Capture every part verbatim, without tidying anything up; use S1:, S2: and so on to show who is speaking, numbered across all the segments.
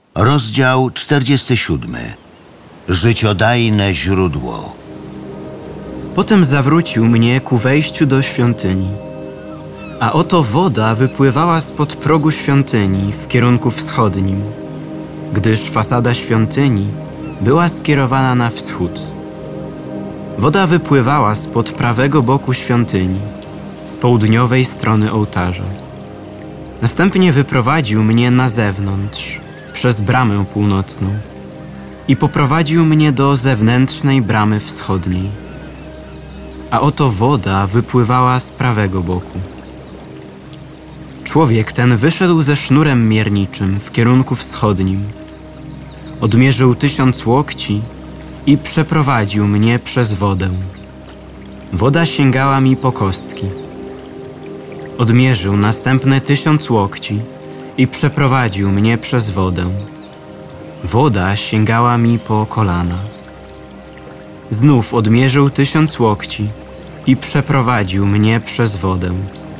S1: Rozdział czterdziesty siódmy. Życiodajne źródło.
S2: Potem zawrócił mnie ku wejściu do świątyni. A oto woda wypływała spod progu świątyni w kierunku wschodnim, gdyż fasada świątyni była skierowana na wschód. Woda wypływała spod prawego boku świątyni, z południowej strony ołtarza. Następnie wyprowadził mnie na zewnątrz, przez bramę północną i poprowadził mnie do zewnętrznej bramy wschodniej. A oto woda wypływała z prawego boku. Człowiek ten wyszedł ze sznurem mierniczym w kierunku wschodnim. Odmierzył tysiąc łokci i przeprowadził mnie przez wodę. Woda sięgała mi po kostki. Odmierzył następne tysiąc łokci i przeprowadził mnie przez wodę. Woda sięgała mi po kolana. Znów odmierzył tysiąc łokci i przeprowadził mnie przez wodę.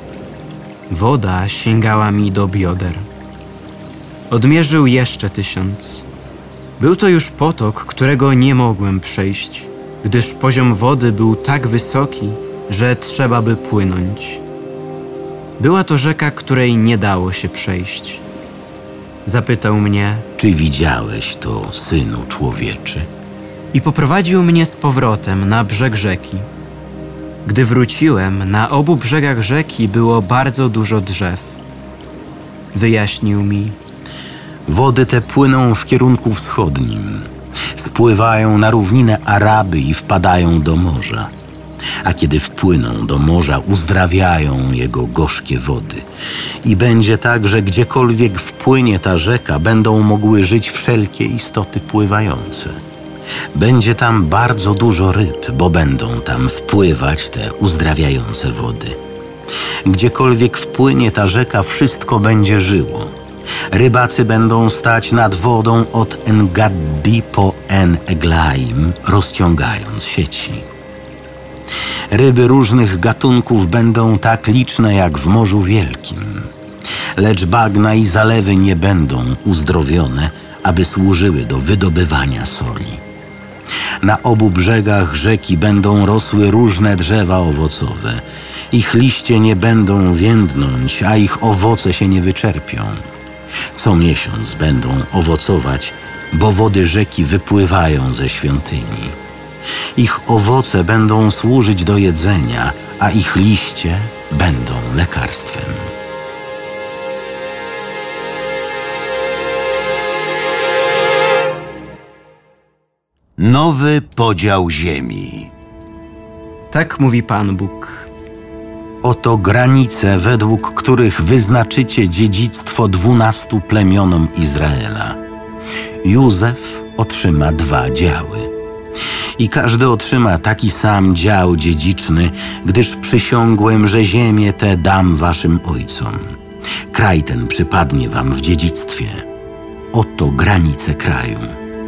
S2: Woda sięgała mi do bioder. Odmierzył jeszcze tysiąc. Był to już potok, którego nie mogłem przejść, gdyż poziom wody był tak wysoki, że trzeba by płynąć. Była to rzeka, której nie dało się przejść. Zapytał mnie:
S3: czy widziałeś to, synu człowieczy?
S2: I poprowadził mnie z powrotem na brzeg rzeki. Gdy wróciłem, na obu brzegach rzeki było bardzo dużo drzew. Wyjaśnił mi:
S3: wody te płyną w kierunku wschodnim, spływają na równinę Araby i wpadają do morza. A kiedy wpłyną do morza, uzdrawiają jego gorzkie wody. I będzie tak, że gdziekolwiek wpłynie ta rzeka, będą mogły żyć wszelkie istoty pływające. Będzie tam bardzo dużo ryb, bo będą tam wpływać te uzdrawiające wody. Gdziekolwiek wpłynie ta rzeka, wszystko będzie żyło. Rybacy będą stać nad wodą od En-Gaddi po En-Eglaim, rozciągając sieci. Ryby różnych gatunków będą tak liczne jak w Morzu Wielkim. Lecz bagna i zalewy nie będą uzdrowione, aby służyły do wydobywania soli. Na obu brzegach rzeki będą rosły różne drzewa owocowe. Ich liście nie będą więdnąć, a ich owoce się nie wyczerpią. Co miesiąc będą owocować, bo wody rzeki wypływają ze świątyni. Ich owoce będą służyć do jedzenia, a ich liście będą lekarstwem.
S1: Nowy podział ziemi.
S2: Tak mówi Pan Bóg.
S3: Oto granice, według których wyznaczycie dziedzictwo dwunastu plemionom Izraela. Józef otrzyma dwa działy. I każdy otrzyma taki sam dział dziedziczny, gdyż przysiągłem, że ziemię tę dam waszym ojcom. Kraj ten przypadnie wam w dziedzictwie. Oto granice kraju.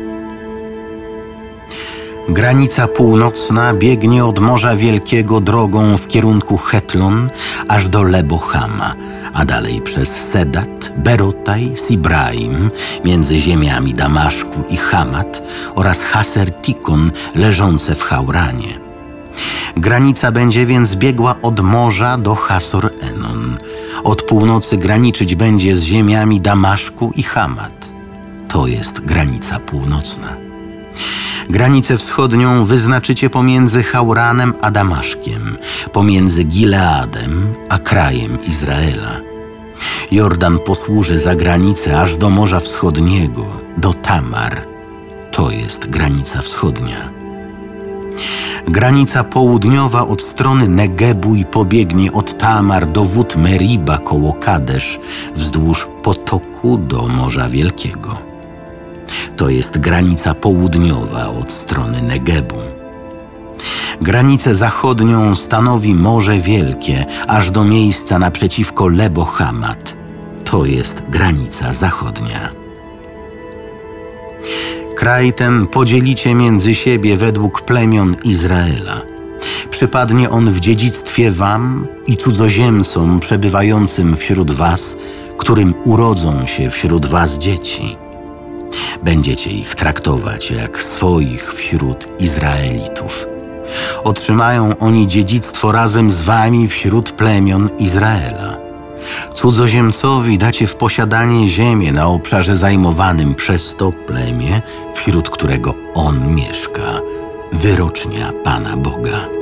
S3: Granica północna biegnie od Morza Wielkiego drogą w kierunku Hetlon aż do Lebo-Hama, a dalej przez Sedat, Berotaj, Sibraim, między ziemiami Damaszku i Hamat oraz Haser-Tikon leżące w Hauranie. Granica będzie więc biegła od morza do Hasor-Enon. Od północy graniczyć będzie z ziemiami Damaszku i Hamat. To jest granica północna. Granicę wschodnią wyznaczycie pomiędzy Hauranem a Damaszkiem, pomiędzy Gileadem a krajem Izraela. Jordan posłuży za granicę aż do Morza Wschodniego, do Tamar. To jest granica wschodnia. Granica południowa od strony Negebu i pobiegnie od Tamar do wód Meriba koło Kadesz, wzdłuż potoku do Morza Wielkiego. To jest granica południowa od strony Negebu. Granicę zachodnią stanowi Morze Wielkie, aż do miejsca naprzeciwko Lebo-Hamat. To jest granica zachodnia. Kraj ten podzielicie między siebie według plemion Izraela. Przypadnie on w dziedzictwie wam i cudzoziemcom przebywającym wśród was, którym urodzą się wśród was dzieci. Będziecie ich traktować jak swoich wśród Izraelitów. Otrzymają oni dziedzictwo razem z wami wśród plemion Izraela. Cudzoziemcowi dacie w posiadanie ziemię na obszarze zajmowanym przez to plemię, wśród którego on mieszka. Wyrocznia Pana Boga.